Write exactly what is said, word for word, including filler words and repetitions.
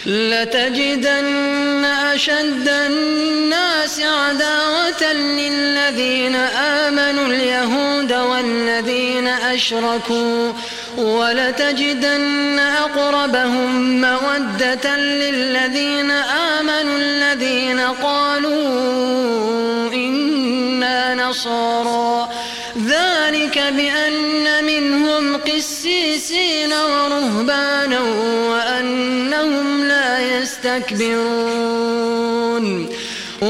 لتجدن أشد الناس عداوة للذين آمنوا اليهود والذين أشركوا ولتجدن أقربهم مودة للذين آمنوا الذين قالوا إنا نصارى ذلك بأن منهم قسيسين ورهبانا وأنهم لا يستكبرون